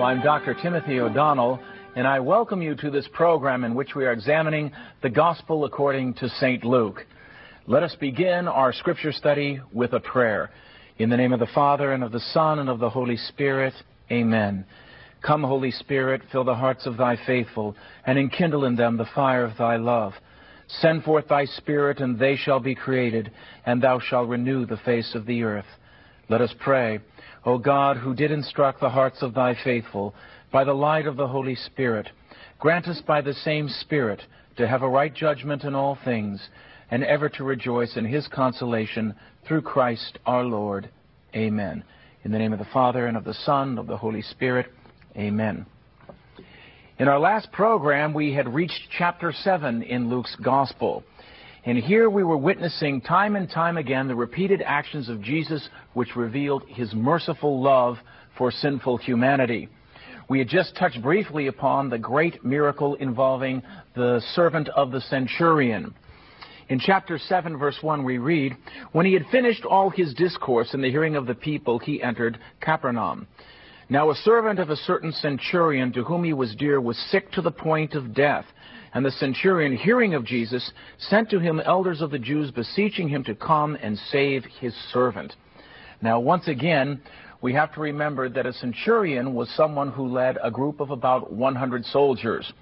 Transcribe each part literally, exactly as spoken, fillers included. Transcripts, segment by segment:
I'm Doctor Timothy O'Donnell, and I welcome you to this program in which we are examining the Gospel according to Saint Luke. Let us begin our scripture study with a prayer. In the name of the Father, and of the Son, and of the Holy Spirit, amen. Come, Holy Spirit, fill the hearts of thy faithful, and enkindle in them the fire of thy love. Send forth thy Spirit, and they shall be created, and thou shalt renew the face of the earth. Let us pray. O God, who did instruct the hearts of thy faithful by the light of the Holy Spirit, grant us by the same Spirit to have a right judgment in all things, and ever to rejoice in his consolation through Christ our Lord. Amen. In the name of the Father, and of the Son, and of the Holy Spirit. Amen. In our last program, we had reached chapter seven in Luke's Gospel. And here we were witnessing time and time again the repeated actions of Jesus which revealed his merciful love for sinful humanity. We had just touched briefly upon the great miracle involving the servant of the centurion. In chapter seven, verse one, we read, "When he had finished all his discourse in the hearing of the people, he entered Capernaum. Now a servant of a certain centurion to whom he was dear was sick to the point of death. And the centurion, hearing of Jesus, sent to him elders of the Jews, beseeching him to come and save his servant." Now, once again, we have to remember that a centurion was someone who led a group of about one hundred soldiers.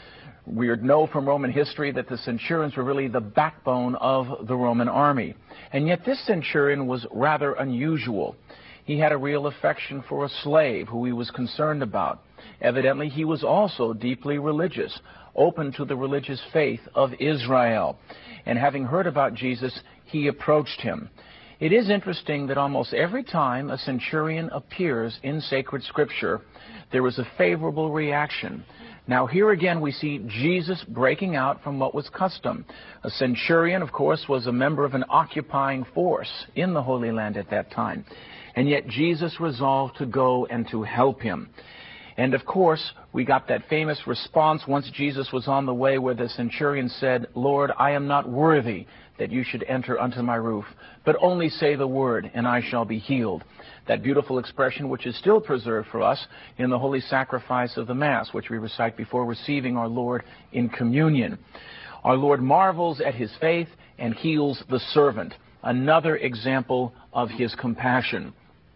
We know from Roman history that the centurions were really the backbone of the Roman army. And yet this centurion was rather unusual. He had a real affection for a slave who he was concerned about. Evidently, he was also deeply religious, open to the religious faith of Israel. And having heard about Jesus, he approached him. It is interesting that almost every time a centurion appears in sacred scripture, there is a favorable reaction. Now, here again we see Jesus breaking out from what was custom. A centurion, of course, was a member of an occupying force in the Holy Land at that time. And yet Jesus resolved to go and to help him. And of course, we got that famous response once Jesus was on the way where the centurion said, "Lord, I am not worthy that you should enter unto my roof, but only say the word, and I shall be healed." That beautiful expression which is still preserved for us in the holy sacrifice of the Mass, which we recite before receiving our Lord in communion. Our Lord marvels at his faith and heals the servant, another example of his compassion.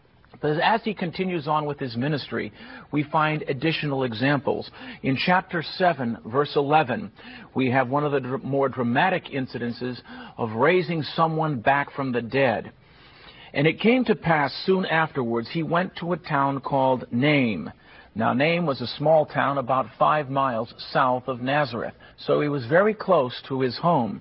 But as he continues on with his ministry, we find additional examples. In chapter seven, verse eleven, we have one of the dr- more dramatic incidences of raising someone back from the dead. "And it came to pass soon afterwards, he went to a town called Nain." Now, Nain was a small town about five miles south of Nazareth, so he was very close to his home.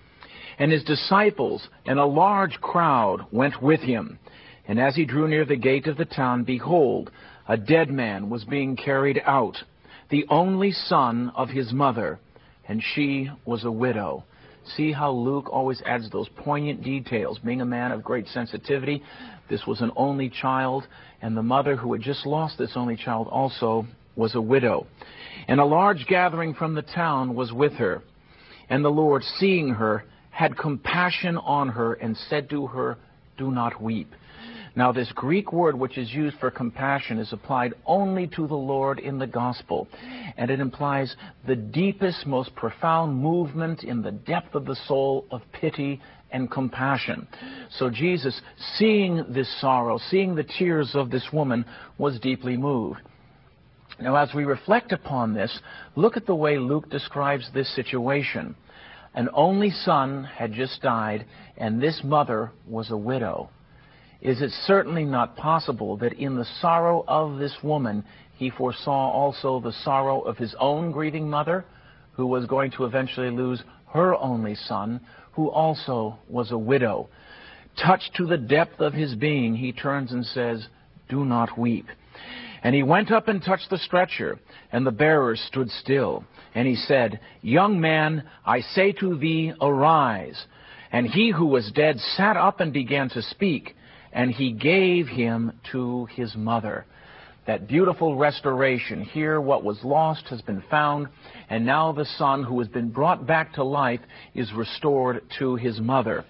"And his disciples and a large crowd went with him. And as he drew near the gate of the town, behold, a dead man was being carried out, the only son of his mother, and she was a widow." See how Luke always adds those poignant details. Being a man of great sensitivity, this was an only child, and the mother who had just lost this only child also was a widow. "And a large gathering from the town was with her. And the Lord, seeing her, had compassion on her, and said to her, 'Do not weep.'" Now, this Greek word which is used for compassion is applied only to the Lord in the Gospel, and it implies the deepest, most profound movement in the depth of the soul of pity and compassion. So Jesus, seeing this sorrow, seeing the tears of this woman, was deeply moved. Now, as we reflect upon this, look at the way Luke describes this situation. An only son had just died, and this mother was a widow. Is it certainly not possible that in the sorrow of this woman, he foresaw also the sorrow of his own grieving mother, who was going to eventually lose her only son, who also was a widow? Touched to the depth of his being, he turns and says, "Do not weep." And he went up and touched the stretcher, and the bearers stood still. And he said, "Young man, I say to thee, arise." And he who was dead sat up and began to speak. And he gave him to his mother. That beautiful restoration. Here what was lost has been found, and now the son who has been brought back to life is restored to his mother.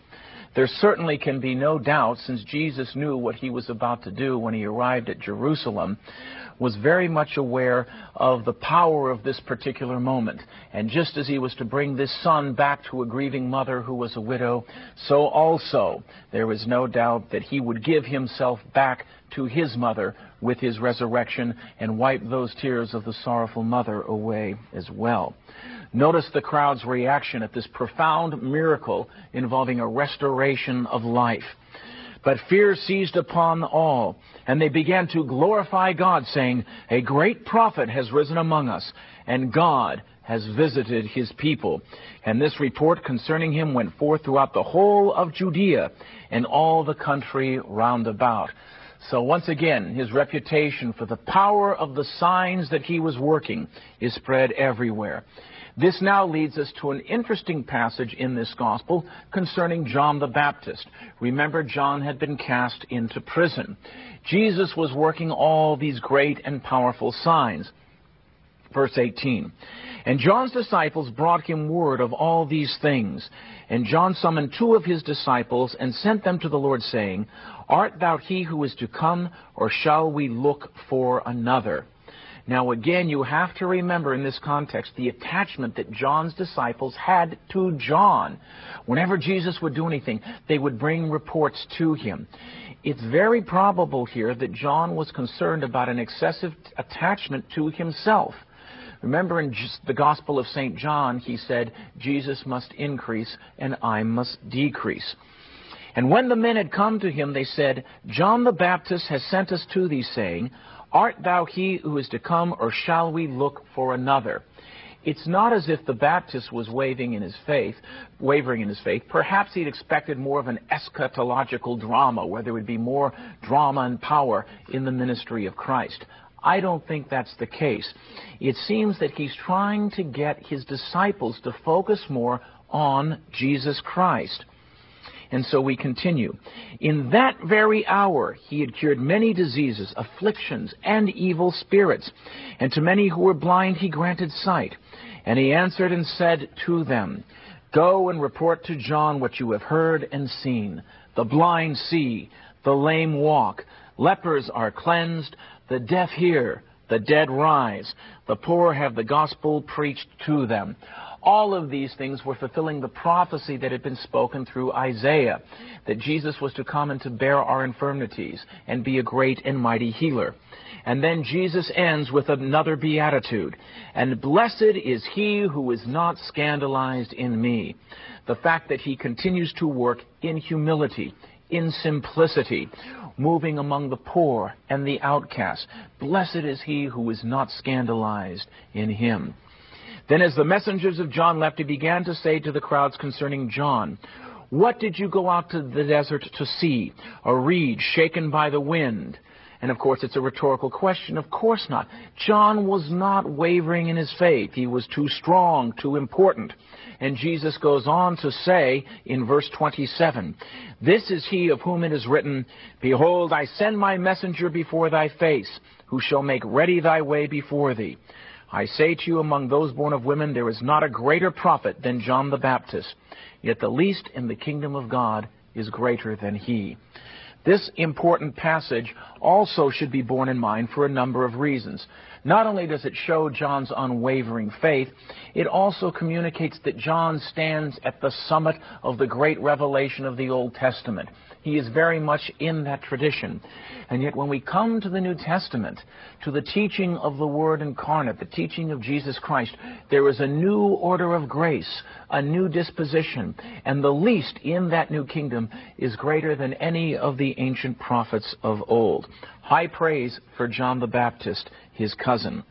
There certainly can be no doubt, since Jesus knew what he was about to do when he arrived at Jerusalem, was very much aware of the power of this particular moment. And just as he was to bring this son back to a grieving mother who was a widow, so also there was no doubt that he would give himself back to his mother with his resurrection and wipe those tears of the sorrowful mother away as well. Notice the crowd's reaction at this profound miracle involving a restoration of life. But fear seized upon all, and they began to glorify God, saying, "A great prophet has risen among us, and God has visited his people." And this report concerning him went forth throughout the whole of Judea and all the country round about. So once again, his reputation for the power of the signs that he was working is spread everywhere. This now leads us to an interesting passage in this gospel concerning John the Baptist. Remember, John had been cast into prison. Jesus was working all these great and powerful signs. Verse eighteen, "And John's disciples brought him word of all these things. And John summoned two of his disciples and sent them to the Lord, saying, 'Art thou he who is to come, or shall we look for another?'" Now again, you have to remember in this context the attachment that John's disciples had to John. Whenever Jesus would do anything, they would bring reports to him. It's very probable here that John was concerned about an excessive attachment to himself. Remember in the Gospel of Saint John, he said, "Jesus must increase and I must decrease." And when the men had come to him, they said, "John the Baptist has sent us to thee, saying, 'Art thou he who is to come, or shall we look for another?'" It's not as if the Baptist was wavering in his faith, wavering in his faith. Perhaps he'd expected more of an eschatological drama, where there would be more drama and power in the ministry of Christ. I don't think that's the case. It seems that he's trying to get his disciples to focus more on Jesus Christ. And so we continue. "In that very hour he had cured many diseases, afflictions, and evil spirits. And to many who were blind he granted sight. And he answered and said to them, 'Go and report to John what you have heard and seen. The blind see, the lame walk, lepers are cleansed, the deaf hear, the dead rise, the poor have the gospel preached to them.'" All of these things were fulfilling the prophecy that had been spoken through Isaiah, that Jesus was to come and to bear our infirmities and be a great and mighty healer. And then Jesus ends with another beatitude. "And blessed is he who is not scandalized in me." The fact that he continues to work in humility, in simplicity, moving among the poor and the outcast. Blessed is he who is not scandalized in him. Then as the messengers of John left, he began to say to the crowds concerning John, "What did you go out to the desert to see? A reed shaken by the wind?" And of course, it's a rhetorical question. Of course not. John was not wavering in his faith. He was too strong, too important. And Jesus goes on to say in verse twenty-seven, "This is he of whom it is written, 'Behold, I send my messenger before thy face, who shall make ready thy way before thee.' I say to you, among those born of women, there is not a greater prophet than John the Baptist. Yet the least in the kingdom of God is greater than he." This important passage also should be borne in mind for a number of reasons. Not only does it show John's unwavering faith, it also communicates that John stands at the summit of the great revelation of the Old Testament. He is very much in that tradition. And yet when we come to the New Testament, to the teaching of the Word incarnate, the teaching of Jesus Christ, there is a new order of grace, a new disposition, and the least in that new kingdom is greater than any of the ancient prophets of old. High praise for John the Baptist, his cousin.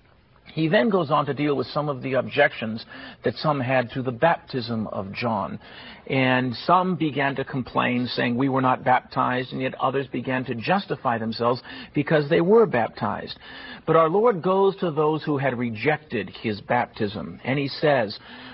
He then goes on to deal with some of the objections that some had to the baptism of John. And some began to complain, saying we were not baptized, and yet others began to justify themselves because they were baptized. But our Lord goes to those who had rejected his baptism, and he says,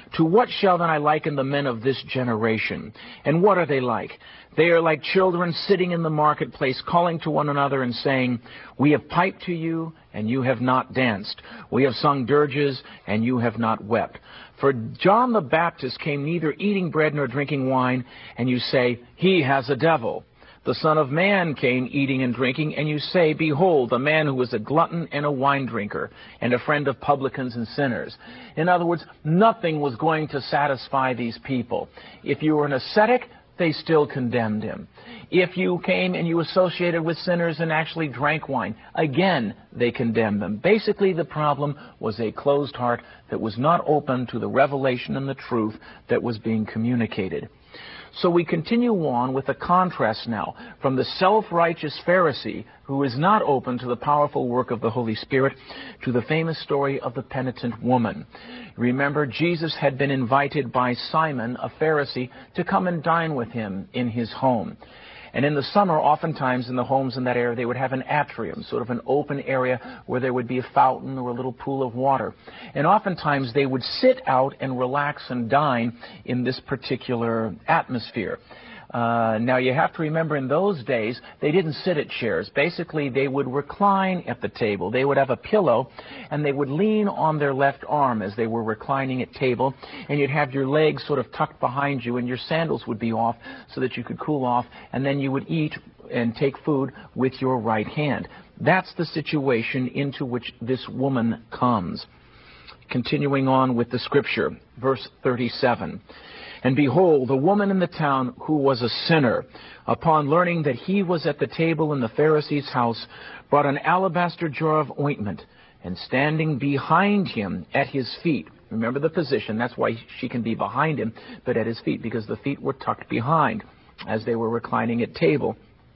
To what shall then I liken the men of this generation? And what are they like? They are like children sitting in the marketplace, calling to one another and saying, We have piped to you, and you have not danced. We have sung dirges, and you have not wept. For John the Baptist came neither eating bread nor drinking wine, and you say, He has a devil. The Son of Man came eating and drinking, and you say, Behold, a man who was a glutton and a wine drinker, and a friend of publicans and sinners. In other words, nothing was going to satisfy these people. If you were an ascetic, they still condemned him. If you came and you associated with sinners and actually drank wine, again, they condemned them. Basically, the problem was a closed heart that was not open to the revelation and the truth that was being communicated. So we continue on with a contrast now from the self-righteous Pharisee who is not open to the powerful work of the Holy Spirit to the famous story of the penitent woman. Remember, Jesus had been invited by Simon, a Pharisee, to come and dine with him in his home. And in the summer, oftentimes in the homes in that area, they would have an atrium, sort of an open area where there would be a fountain or a little pool of water. And oftentimes they would sit out and relax and dine in this particular atmosphere. Uh, now, you have to remember, in those days, they didn't sit at chairs. Basically, they would recline at the table. They would have a pillow, and they would lean on their left arm as they were reclining at table, and you'd have your legs sort of tucked behind you, and your sandals would be off so that you could cool off, and then you would eat and take food with your right hand. That's the situation into which this woman comes. Continuing on with the scripture, verse thirty-seven. And behold, a woman in the town who was a sinner, upon learning that he was at the table in the Pharisee's house, brought an alabaster jar of ointment, and standing behind him at his feet. Remember the position, that's why she can be behind him, but at his feet, because the feet were tucked behind as they were reclining at table.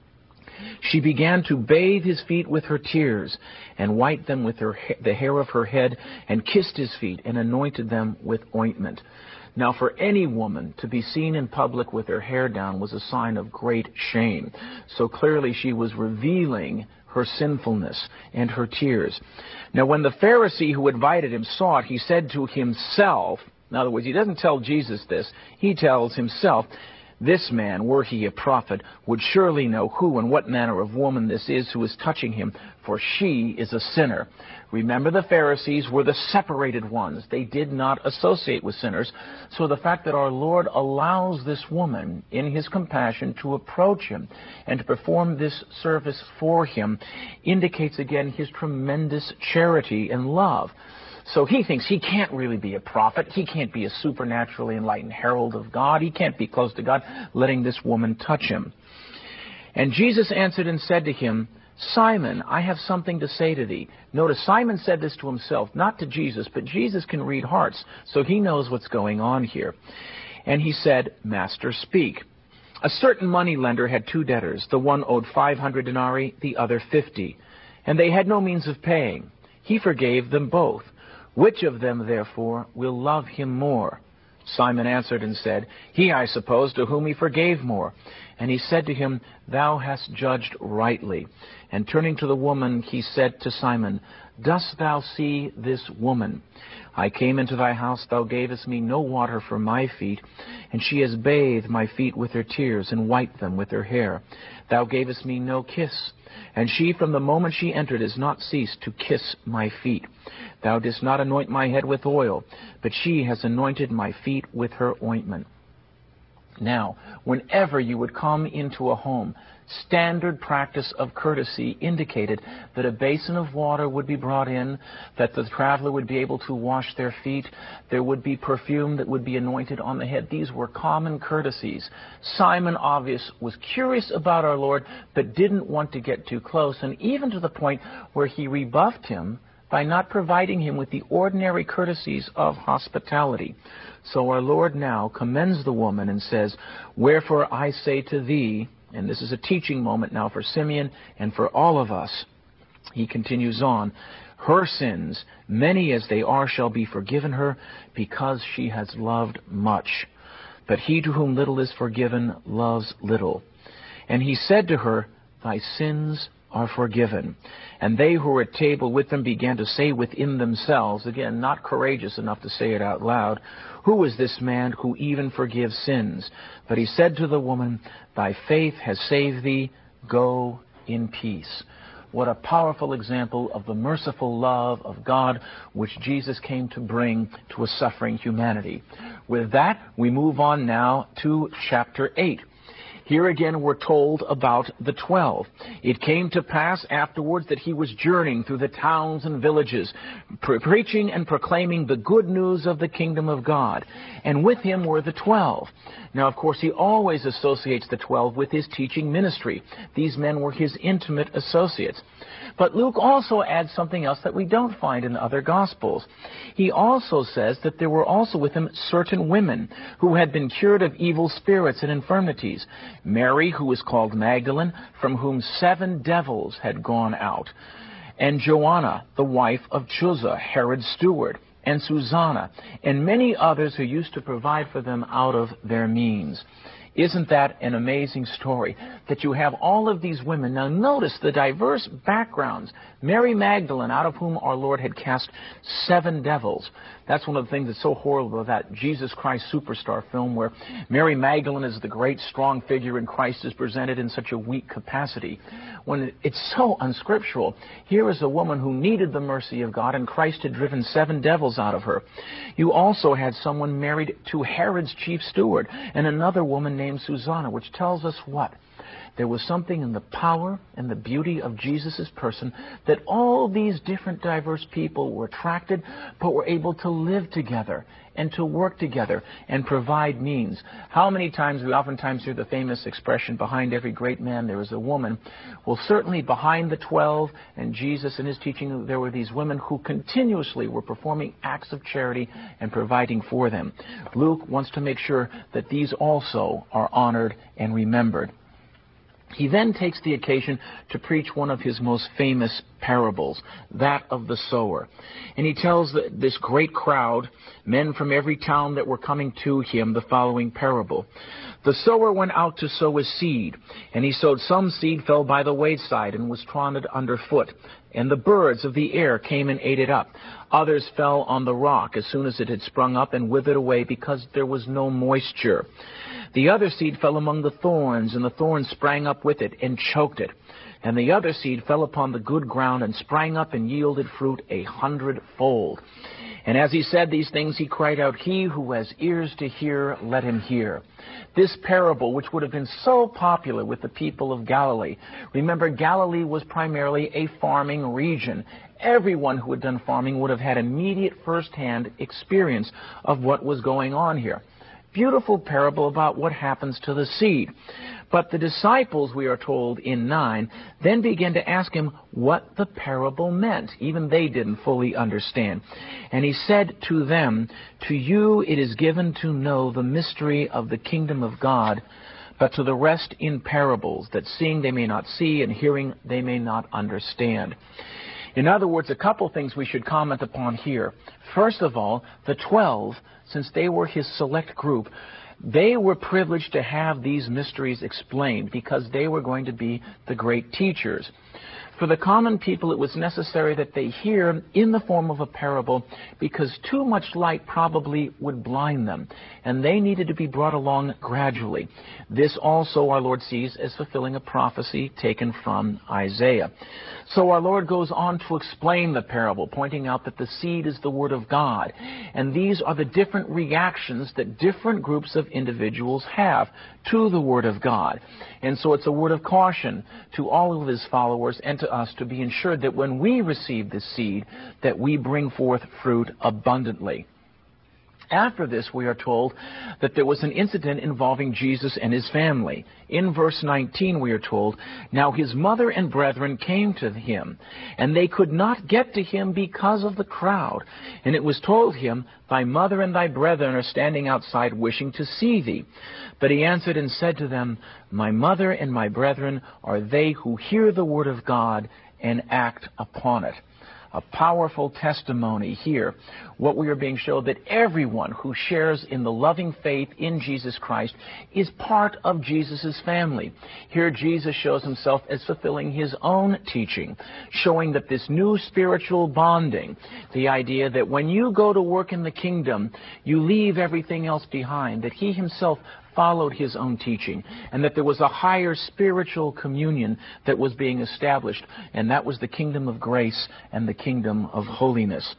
She began to bathe his feet with her tears, and wiped them with her, the hair of her head, and kissed his feet, and anointed them with ointment. Now, for any woman to be seen in public with her hair down was a sign of great shame. So clearly she was revealing her sinfulness and her tears. Now, when the Pharisee who invited him saw it, he said to himself, in other words, he doesn't tell Jesus this, he tells himself, This man, were he a prophet, would surely know who and what manner of woman this is who is touching him, for she is a sinner. Remember, the Pharisees were the separated ones. They did not associate with sinners. So the fact that our Lord allows this woman, in his compassion, to approach him and to perform this service for him indicates again his tremendous charity and love. So he thinks he can't really be a prophet. He can't be a supernaturally enlightened herald of God. He can't be close to God, letting this woman touch him. And Jesus answered and said to him, Simon, I have something to say to thee. Notice, Simon said this to himself, not to Jesus, but Jesus can read hearts, so he knows what's going on here. And he said, Master, speak. A certain money lender had two debtors. The one owed five hundred denarii, the other fifty. And they had no means of paying. He forgave them both. Which of them, therefore, will love him more? Simon answered and said, He, I suppose, to whom he forgave more. And he said to him, Thou hast judged rightly. And turning to the woman, he said to Simon, Dost thou see this woman? I came into thy house, thou gavest me no water for my feet, and she has bathed my feet with her tears, and wiped them with her hair. Thou gavest me no kiss, and she from the moment she entered has not ceased to kiss my feet. Thou didst not anoint my head with oil, but she has anointed my feet with her ointment. Now, whenever you would come into a home, standard practice of courtesy indicated that a basin of water would be brought in, that the traveler would be able to wash their feet, there would be perfume that would be anointed on the head. These were common courtesies. Simon, obvious, was curious about our Lord, but didn't want to get too close, and even to the point where he rebuffed him by not providing him with the ordinary courtesies of hospitality. So our Lord now commends the woman and says, Wherefore I say to thee, and this is a teaching moment now for Simeon and for all of us. He continues on, Her sins, many as they are, shall be forgiven her, because she has loved much. But he to whom little is forgiven loves little. And he said to her, Thy sins are forgiven. And they who were at table with them began to say within themselves, again, not courageous enough to say it out loud, who is this man who even forgives sins? But he said to the woman, thy faith has saved thee, go in peace. What a powerful example of the merciful love of God which Jesus came to bring to a suffering humanity. With that, we move on now to chapter eight. Here again we're told about the twelve. It came to pass afterwards that he was journeying through the towns and villages, pre- preaching and proclaiming the good news of the kingdom of God. And with him were the twelve. Now, of course, he always associates the twelve with his teaching ministry. These men were his intimate associates. But Luke also adds something else that we don't find in other Gospels. He also says that there were also with him certain women who had been cured of evil spirits and infirmities. Mary, who was called Magdalene, from whom seven devils had gone out. And Joanna, the wife of Chuza, Herod's steward. And Susanna, and many others who used to provide for them out of their means. Isn't that an amazing story? That you have all of these women. Now notice the diverse backgrounds. Mary Magdalene, out of whom our Lord had cast seven devils. That's one of the things that's so horrible about that Jesus Christ Superstar film, where Mary Magdalene is the great strong figure and Christ is presented in such a weak capacity. When it's so unscriptural. Here is a woman who needed the mercy of God, and Christ had driven seven devils out of her. You also had someone married to Herod's chief steward, and another woman named Susanna, which tells us what? There was something in the power and the beauty of Jesus' person that all these different diverse people were attracted, but were able to live together and to work together and provide means. How many times we oftentimes hear the famous expression, behind every great man there is a woman. Well, certainly behind the twelve and Jesus and his teaching, there were these women who continuously were performing acts of charity and providing for them. Luke wants to make sure that these also are honored and remembered. He then takes the occasion to preach one of his most famous parables, that of the sower. And he tells this great crowd, men from every town that were coming to him, the following parable. The sower went out to sow his seed, and he sowed some seed fell by the wayside and was trodden underfoot, and the birds of the air came and ate it up. Others fell on the rock as soon as it had sprung up and withered away because there was no moisture. The other seed fell among the thorns, and the thorns sprang up with it and choked it. And the other seed fell upon the good ground and sprang up and yielded fruit a hundredfold. And as he said these things, he cried out, he who has ears to hear, let him hear. This parable, which would have been so popular with the people of Galilee. Remember, Galilee was primarily a farming region. Everyone who had done farming would have had immediate first-hand experience of what was going on here. Beautiful parable about what happens to the seed. But the disciples, we are told in nine, then began to ask him what the parable meant. Even they didn't fully understand. And he said to them, to you it is given to know the mystery of the kingdom of God, but to the rest in parables, that seeing they may not see, and hearing they may not understand. In other words, a couple things we should comment upon here. First of all, the twelve, since they were his select group, they were privileged to have these mysteries explained because they were going to be the great teachers. For the common people, it was necessary that they hear in the form of a parable because too much light probably would blind them, and they needed to be brought along gradually. This also our Lord sees as fulfilling a prophecy taken from Isaiah. So our Lord goes on to explain the parable, pointing out that the seed is the Word of God, and these are the different reactions that different groups of individuals have to the Word of God. And so it's a word of caution to all of his followers and to us to be ensured that when we receive this seed, that we bring forth fruit abundantly. After this, we are told that there was an incident involving Jesus and his family. In verse nineteen, we are told, now his mother and brethren came to him, and they could not get to him because of the crowd. And it was told him, thy mother and thy brethren are standing outside wishing to see thee. But he answered and said to them, my mother and my brethren are they who hear the word of God and act upon it. a powerful testimony here. What we are being shown that everyone who shares in the loving faith in Jesus Christ is part of Jesus' family. Here Jesus shows himself as fulfilling his own teaching, showing that this new spiritual bonding, the idea that when you go to work in the kingdom, you leave everything else behind, that he himself followed his own teaching, and that there was a higher spiritual communion that was being established, and that was the kingdom of grace and the kingdom of holiness.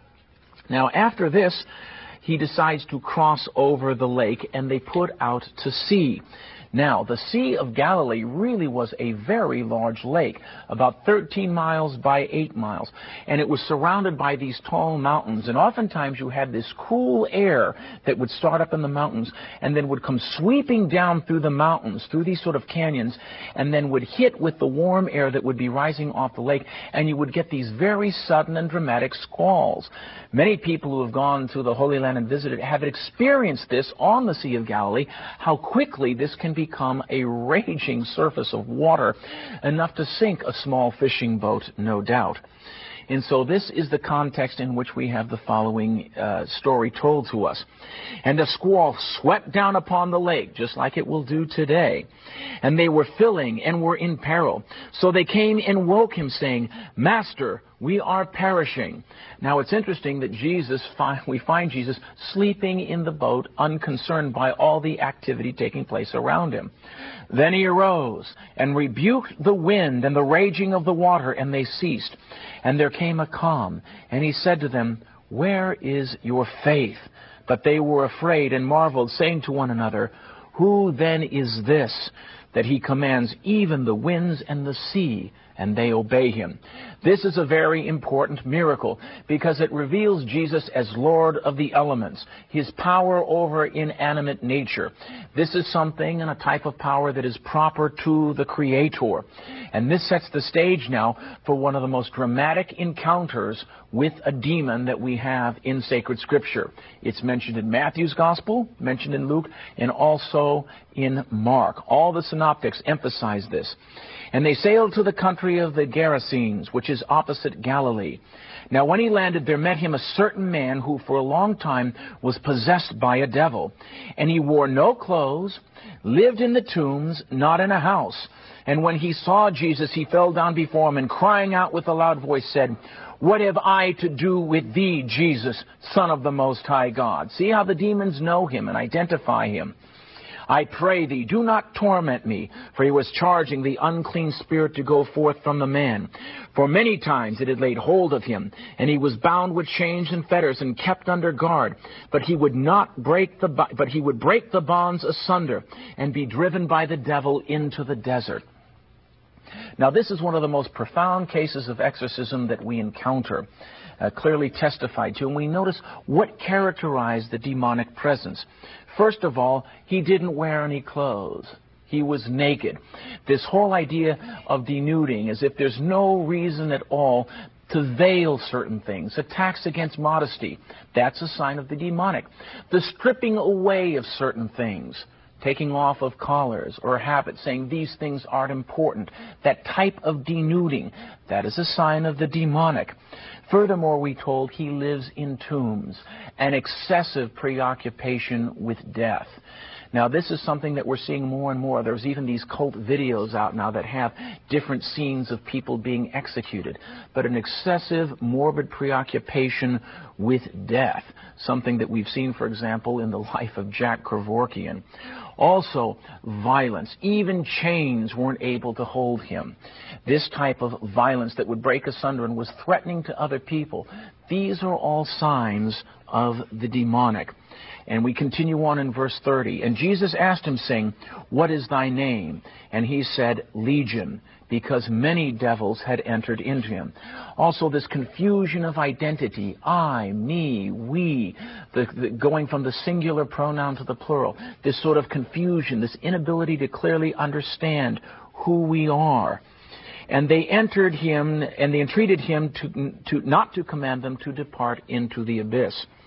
Now, after this, he decides to cross over the lake, and they put out to sea. Now, the Sea of Galilee really was a very large lake, about thirteen miles by eight miles, and it was surrounded by these tall mountains, and oftentimes you had this cool air that would start up in the mountains and then would come sweeping down through the mountains, through these sort of canyons, and then would hit with the warm air that would be rising off the lake, and you would get these very sudden and dramatic squalls. Many people who have gone to the Holy Land and visited have experienced this on the Sea of Galilee, how quickly this can become a raging surface of water, enough to sink a small fishing boat, no doubt. And so this is the context in which we have the following uh, story told to us. And a squall swept down upon the lake, just like it will do today. And they were filling and were in peril. So they came and woke him, saying, Master, we are perishing. Now it's interesting that Jesus, we find Jesus sleeping in the boat, unconcerned by all the activity taking place around him. Then he arose and rebuked the wind and the raging of the water, and they ceased. And there came a calm, and he said to them, Where is your faith? But they were afraid and marveled, saying to one another, Who then is this, that he commands even the winds and the sea, and they obey him? This is a very important miracle because it reveals Jesus as Lord of the elements, his power over inanimate nature. This is something and a type of power that is proper to the Creator. And this sets the stage now for one of the most dramatic encounters with a demon that we have in sacred Scripture. It's mentioned in Matthew's Gospel, mentioned in Luke, and also in Mark. All the synoptics emphasize this. And they sailed to the country of the Gerasenes, which is opposite Galilee. Now when he landed, there met him a certain man who for a long time was possessed by a devil. And he wore no clothes, lived in the tombs, not in a house. And when he saw Jesus, he fell down before him, and crying out with a loud voice said, What have I to do with thee, Jesus, Son of the Most High God? See how the demons know him and identify him. I pray thee, do not torment me. For he was charging the unclean spirit to go forth from the man. For many times it had laid hold of him, and he was bound with chains and fetters and kept under guard. But he would not break the, but he would break the bonds asunder and be driven by the devil into the desert. Now this is one of the most profound cases of exorcism that we encounter, uh, clearly testified to. And we notice what characterized the demonic presence. First of all, he didn't wear any clothes. He was naked. This whole idea of denuding, as if there's no reason at all to veil certain things, attacks against modesty, that's a sign of the demonic. The stripping away of certain things, taking off of collars or habits, saying these things aren't important, that type of denuding, that is a sign of the demonic. Furthermore, we told he lives in tombs, an excessive preoccupation with death. Now, this is something that we're seeing more and more. There's even these cult videos out now that have different scenes of people being executed. But an excessive, morbid preoccupation with death, something that we've seen, for example, in the life of Jack Kevorkian. Also, violence. Even chains weren't able to hold him. This type of violence that would break asunder and was threatening to other people. These are all signs of the demonic. And we continue on in verse thirty. And Jesus asked him, saying, What is thy name? And he said, Legion, because many devils had entered into him. Also this confusion of identity, I, me, we, the, the, going from the singular pronoun to the plural. This sort of confusion, this inability to clearly understand who we are. And they entered him, and they entreated him to, to not to command them to depart into the abyss.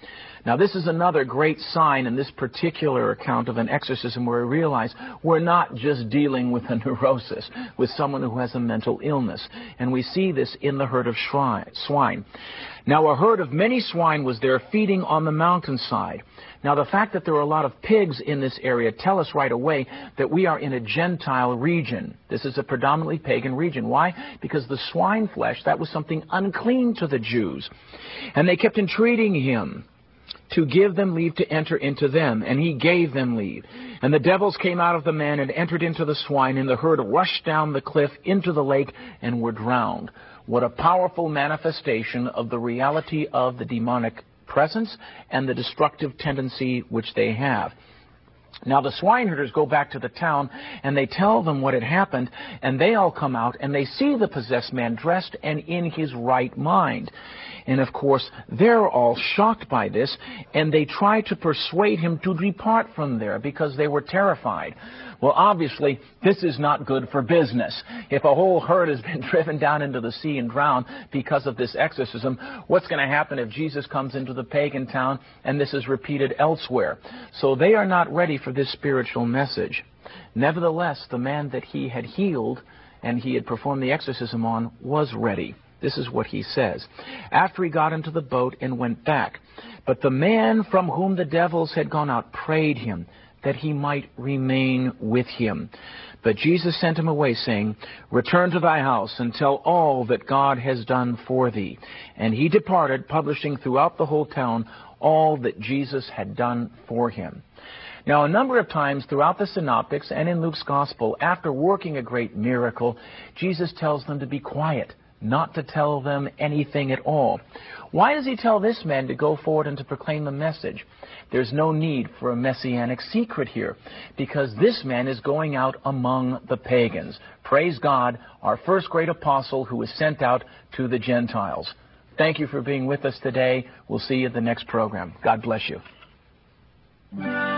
Now, this is another great sign in this particular account of an exorcism where we realize we're not just dealing with a neurosis, with someone who has a mental illness. And we see this in the herd of swine. Now, a herd of many swine was there feeding on the mountainside. Now, the fact that there are a lot of pigs in this area tell us right away that we are in a Gentile region. This is a predominantly pagan region. Why? Because the swine flesh, that was something unclean to the Jews. And they kept entreating him to give them leave to enter into them, and he gave them leave. And the devils came out of the man and entered into the swine, and the herd rushed down the cliff into the lake and were drowned. What a powerful manifestation of the reality of the demonic presence and the destructive tendency which they have. Now, the swineherders go back to the town, and they tell them what had happened, and they all come out, and they see the possessed man dressed and in his right mind. And, of course, they're all shocked by this, and they try to persuade him to depart from there because they were terrified. Well, obviously, this is not good for business. If a whole herd has been driven down into the sea and drowned because of this exorcism, what's going to happen if Jesus comes into the pagan town and this is repeated elsewhere? So they are not ready for this spiritual message. Nevertheless, the man that he had healed and he had performed the exorcism on was ready. This is what he says. After he got into the boat and went back, but the man from whom the devils had gone out prayed him that he might remain with him. But Jesus sent him away, saying, Return to thy house and tell all that God has done for thee. And he departed, publishing throughout the whole town all that Jesus had done for him. Now, a number of times throughout the Synoptics and in Luke's Gospel, after working a great miracle, Jesus tells them to be quiet, not to tell them anything at all. Why does he tell this man to go forward and to proclaim the message? There's no need for a messianic secret here, because this man is going out among the pagans. Praise God, our first great apostle who was sent out to the Gentiles. Thank you for being with us today. We'll see you at the next program. God bless you.